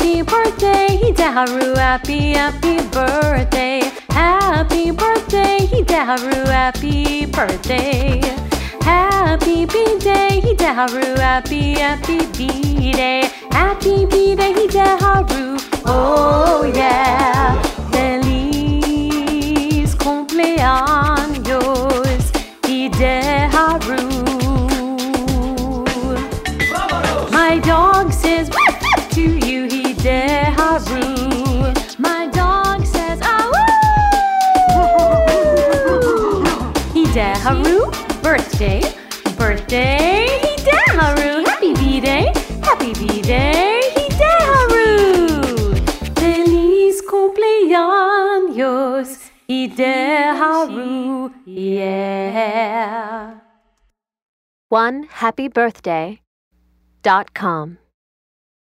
Happy birthday, Hideharu, happy, happy birthday. Happy birthday, Hideharu, happy birthday. Happy B-Day, Hideharu, happy, happy B-Day. Happy B-Day, Hideharu, oh yeah. Feliz cumpleaños, Hideharu. My dog says woof woof to you, Hideharu. My dog says ah-woo. Hideharu, birthday, birthday, Hideharu. Happy B-Day, happy B-Day, Hideharu. Feliz cumpleaños, Hideharu, yeah. OneHappyBirthday.com